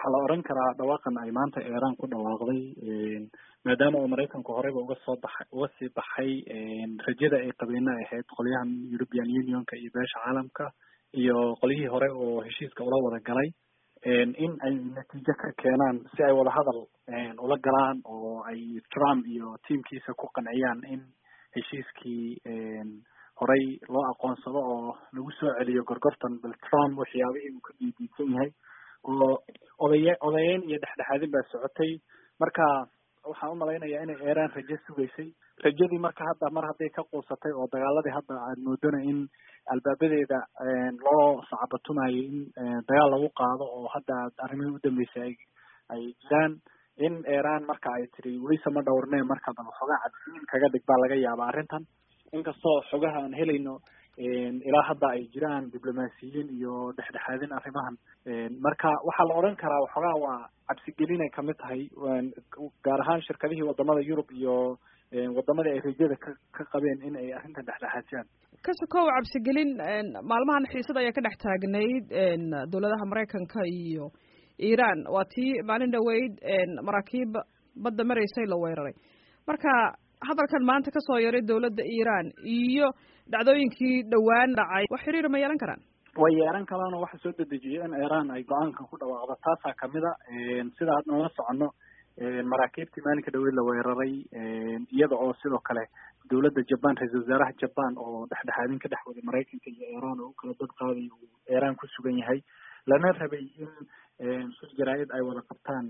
waxaa la oran karaa dhawaaqan ay maanta Iran ku dhawaaqday maadaama uu Mareykanku horeyba uga sii baxay rajada ay qabeen ay ahayd qolyahan European Unionka iyo beesha caalamka iyo qolyihii hore oo heshiiska ula wada galay in ay natiijo ka keenaan si ay wada hadal ula galaan oo ay Trump iyo teamkiisa ku qanciyaan in heshiiskii horey loo aqoonsado oo lagu soo celiyo gorgortan bal Trump waxyaabihii uu ka diidan yahay oo odayeyn iyo dhexdhexaadin baa socotay marka waxaan u malaynayaa inay Iran rajo sugaysay rajadii marka hadda mar hadday ka quusatay oo dagaaladii hadda aad moodana in albaabadeeda loo sacabatumayo in dagaal lagu qaado oo hadda arrimihii u dambeysay ay jiraan in Iran marka ay tiri waysa ma dhawrnay marka bal xogaa cadsiin kaga dhig baa laga yaabaa arrintan inkastoo xogaha aan helayno ilaa hadda ay jiraan diblomaasiyiin iyo dhexdhexaadin arrimahan marka waxaa la oran karaa xogaa waa cabsigelin ay kamid tahay gaar ahaan shirkadihii wadamada Yurub iyo wadamada ay rajada ka qabeen in ay arrintan dhexdhexaadiyaan kasokow cabsigelin maalmahan xiisad ayaa ka dhex taagnayd dowladaha Mareykanka iyo Iran waa tii maalin dhaweyd maraakiib badda mareysay la weeraray marka hadalkan maanta ka soo yaray dowladda Iran iyo dhacdooyinkii dhawaan dhacay wax xiriir ma yeelan karaan way yeelan karaan waxa soo dedejiyay in Iran ay go'aankan ku dhawaaqdo taasa kamida sida aad nala socono maraakiibtii maalinka dhaweyd la weeraray iyada oo sidoo kale dowladda Japan ra'iisul wasaaraha Japan oo dhexdhexaadin ka dhex waday Mareykanka iyo Iran oo kala dad qaaday oo Iran ku sugan yahay lana rabay in shir jaraa'id ay wada qabtaan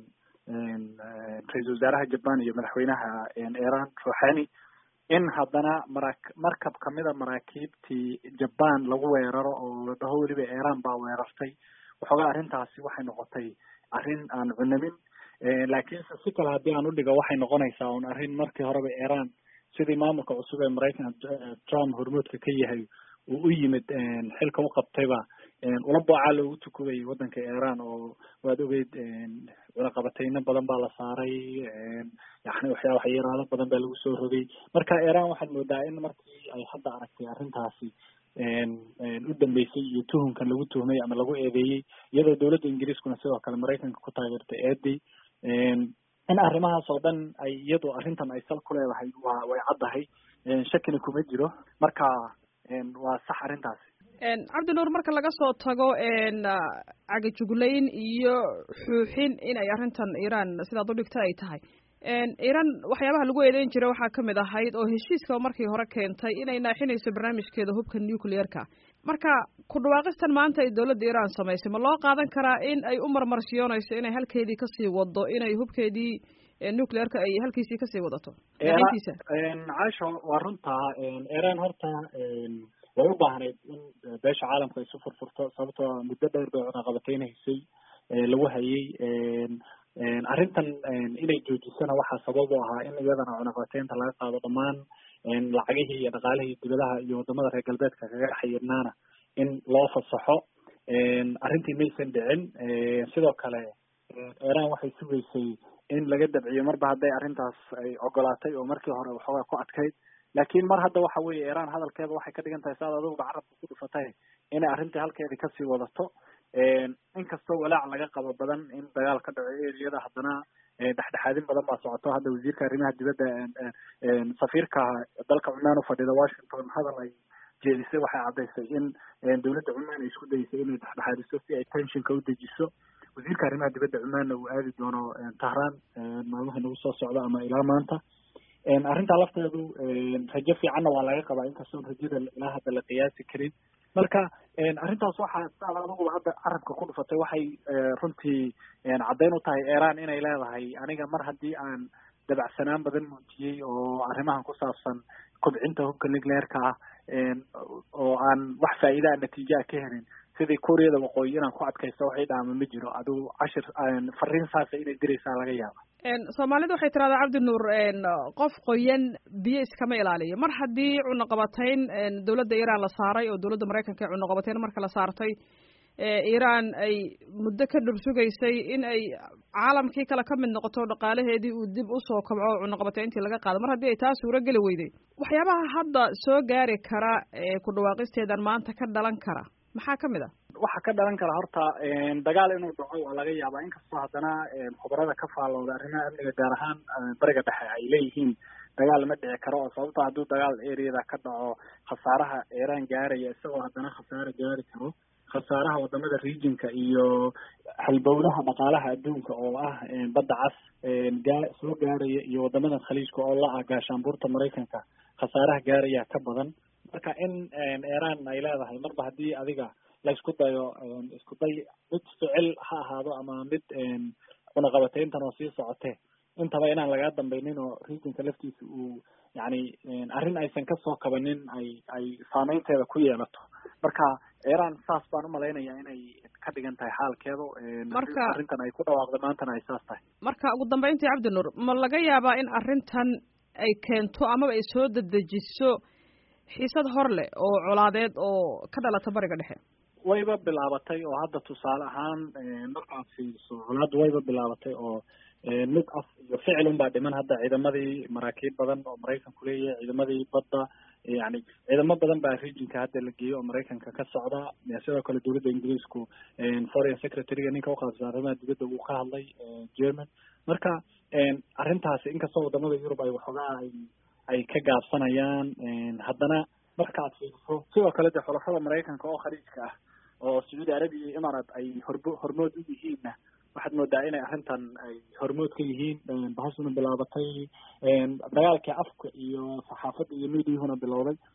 ra'iisul wasaaraha Japan iyo madaxweynaha Iran Rouhani in haddana markab kamida maraakiibtii Japan lagu weeraro oo wadaho waliba Iran baa weerartay waxoogaa arrintaasi waxay noqotay arrin aan cunamin laakiin si kale haddii aan u dhigo waxay noqonaysaa un arrin markii horeba Iran sidii maamulka cusub ee Mareykanka Trump hormuudka ka yahay uu u yimid xilka u qabtayba ula boocaa loogu tukubay waddanka Iran oo waad ogeyd cunaqabatayno badan baa la saaray yani waxyaalo badan baa lagu soo rogay marka Iran waxaad moodaa in markii ay hadda aragtay arrintaasi u dambeysay iyo tuhunkan lagu tuhmay ama lagu eedeeyey iyadoo dowladda Ingiriiskuna sidoo kale Mareykanka ku taageertay eeday in arrimahaas oo dhan ay iyadoo arrintan ay sal ku leedahay way caddahay shakina kuma jiro marka waa sax arrintaasi cabdinuur marka laga soo tago cagajuglayn iyo xuuxin in ay arrintan Iran sidaad u dhigta ay tahay Iran waxyaabaha lagu eedeyn jiray waxaa kamid ahayd oo heshiiska markii hore keentay inay naaxinayso barnaamijkeeda hubka nuclear-ka marka ku dhawaaqistan maanta ay dowladda Iran samaysay ma loo qaadan karaa in ay u marmarsiyoonayso inay halkeedii kasii wado inay hubkeedii nuclear-ka ay halkiisii kasii wadato caasho waa runta Iran horta way u baahnayd in beesha caalamka ay isu furfurto sababtoo muddo dheer bay cunaqabataynaysay lagu hayay arrintan inay joojisana waxaa sabab u ahaa in iyadana cunaqabataynta laga qaado dhammaan lacagihii iyo dhaqaalihii dibadaha iyo wadamada reer galbeedka kaga xayirnaana in loo fasaxo arrintii maysan dhicin sidoo kale Iran waxay sugaysay in laga dabciyo marba hadday arrintaas ay ogolaatay oo markii hore waxoogaa ku adkayd laakiin mar hadda waxa weeye Iran hadalkeeda waxay ka dhigan tahay saad adigu carabka ku dhufatay inay arrintii halkeedii kasii wadato inkastoo walaac laga qabo badan in dagaal ka dhaco eriyada haddana dhexdhexaadin badan baa socoto hadda wasiirka arrimaha dibadda safiirka dalka Cumaan u fadhida Washington hadal ay jeedisay waxay caddaysay in dowladda Cumaan ay isku daysay inay dhexdhexaadiso si ay tensionka u dejiso wasiirka arrimaha dibadda Cumaanna uu aadi doono Tehran maalmaha nagu soo socda ama ilaa maanta arrinta lafteedu rajo fiicanna waa laga qabaa inkastoo rajada ilaa hadda la qiyaasi karin marka arrintaas waxaa saad adigu hadda carabka ku dhufatay waxay runtii caddayn u tahay Iran inay leedahay aniga mar haddii aan dabacsanaan badan muujiyey oo arrimahan ku saabsan kobcinta hubka nuclear-ka ah oo aan wax faa'iida natiijo ka helin sidii Koreada waqooyi inaan ku adkaysto waxay dhaama ma jiro adigu cashir fariin saasa inay diraysaa laga yaabo Soomaalidu waxay tiraahdaa Cabdinuur qof qoyan biyo iskama ilaaliyo mar haddii cunaqabatayn dowladda Iran la saaray oo dowladda Mareykanka cunaqabatayn marka la saartay Iran ay muddo ka dhursugaysay in ay caalamkii kale ka mid noqoto dhaqaalaheedii uu dib u soo kabco cunaqabatayntii laga qaado mar haddii ay taas suura geli weyday waxyaabaha hadda soo gaari kara ku dhawaaqisteedan maanta ka dhalan kara maxaa kamid ah waxa ka dhalan kara horta dagaal inuu dhaco waa laga yaabaa, inkastoo haddana khubarada ka faallooda arrimaha amniga gaar ahaan bariga dhexe ay leeyihiin dagaal lama dhici karo, oo sababto hadduu dagaal areada ka dhaco khasaaraha Iran gaaraya isagoo haddana khasaare gaari karo khasaaraha wadamada regionka iyo halbowlaha dhaqaalaha adduunka oo ah badda cas soo gaaraya iyo wadamada khaliijka oo la ah gaashaanbuurta Mareykanka khasaaraha gaaraya ka badan. marka in Iran ay leedahay marba haddii adiga la isku dayo isku day mid ficil ha ahaado ama mid cunaqabatayntan oo sii socotee intaba inaan laga dambaynin oo regionka laftiisa uu yani arrin aysan kasoo kabanin ay saameynteeda ku yeelato. marka Iran saas baan umalaynayaa inay ka dhigan tahay xaalkeedu, marka arrintan ay ku dhawaaqdo maantana ay saas tahay. marka ugu dambeyntii Cabdinuur, ma laga yaabaa in arrintan ay keento amaba ay soo dedejiso xiisad hor leh oo colaadeed oo ka dhalata bariga dhexe? wayba bilaabatay oo hadda tusaale ahaan markaad fiiriso colaaddu wayba bilaabatay oo mid af iyo ficil unbaa dhiman. hadda ciidamadii maraakiib badan oo Maraykanku leeyahay, ciidamadii badda, yani ciidamo badan baa regionka hadda la geeyo oo Maraykanka ka socda. sidoo kale dowladda Ingiriisku foreign secretary-ga ninka uqaabsan arrimaha dibadda uu ka hadlay German. marka arrintaasi inkastoo wadamada Yurub ay waxoogaa ay ka gaabsanayaan, haddana markaad fiiriso sidoo kale de xulafada Maraykanka oo khaliijka ah oo Saudi Arabia iyo Imaaraat ay hormood u yihiinna waxaad moodaa inay arrintan ay hormood ka yihiin. bahashuna bilaabatay dagaalkii afka iyo saxaafadda iyo meediahuna bilowday,